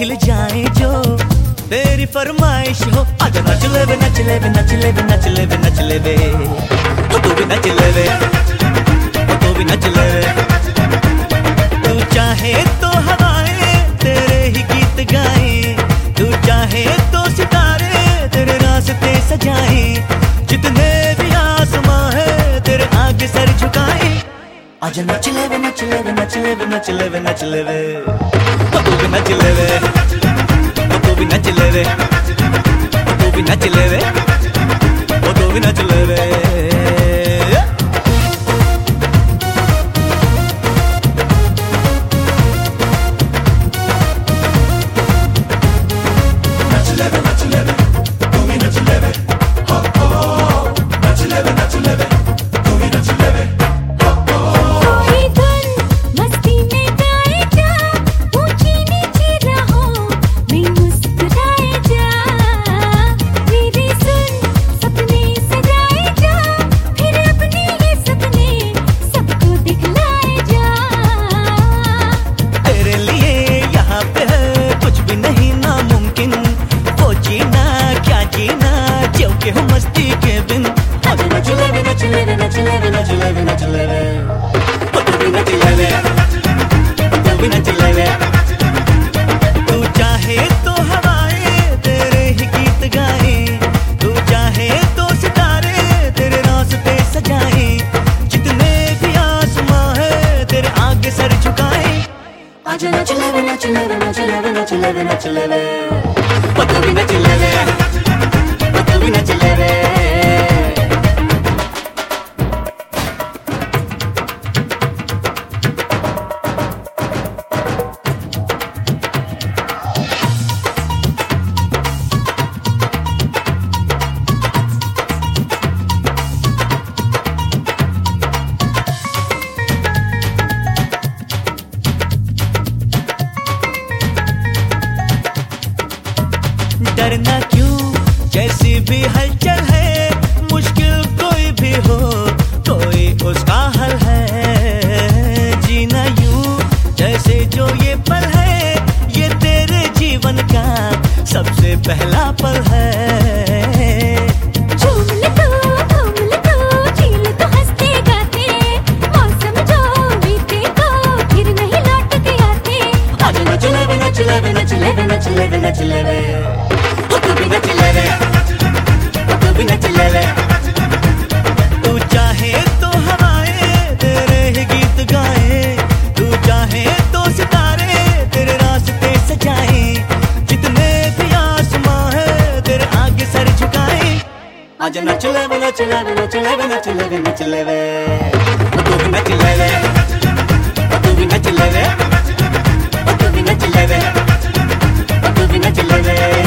खिल जाए जो तेरी फरमाइश हो। आजा नच ले वे नच ले वे नच ले वे नच ले वे नच ले वे, ओ तू भी नच ले वे, ओ तू भी नच ले वे। तू चाहे तो हवाएं तेरे ही गीत गाए, तू चाहे तो सितारे तेरे रास्ते सजाए, जितने भी आसमां है तेरे आगे सर झुकाए। आजा नच ले वे नच ले वे नच ले वे नच ले वे नच ले वे, ओ तू भी नच ले वे, ओ तू भी नच ले वे, ओ तू भी नच ले वे, ओ तू भी नच ले वे। मस्ती के बिन आजा नच ले वे नच ले वे नच ले वे नच ले वे नच ले वे, ओ तू भी नच ले वे, ओ तू भी नच ले वे। तू चाहे तो हवाएं तेरे ही गीत गाए, तू चाहे तो सितारे तेरे रास्ते सजाए, जितने भी आसमां है तेरे आगे सर झुकाए। आजा नच ले वे नच ले वे नच ले वे नच ले वे नच ले वे, ओ तू भी नच ले वे, ओ तू भी नच ले वे। डरना क्यों जैसी भी हलचल है, मुश्किल कोई भी हो कोई उसका हल है। जीना यूं जैसे जो ये पल है, ये तेरे जीवन का सबसे पहला पल है। झूम ले तो झील तो हंसते गाते, मौसम जो बीते को फिर नहीं लौट के आते। आजा नच ले वे नच ले वे नच ले वे नच ले वे नच ले वे, ओ तू भी नच ले वे, ओ तू भी नच ले वे। तू चाहे तो हवाएं तेरे ही गीत गाए, तू चाहे तो सितारे तेरे रास्ते सजाए, जितने भी आसमां है तेरे आगे सर झुकाए। आजा नच ले वे नच ले वे नच ले वे नच ले वे नच ले वे, ओ तू भी नच ले वे, ओ तू भी नच ले वे, ओ तू भी नच ले वे, ओ तू भी नच ले वे।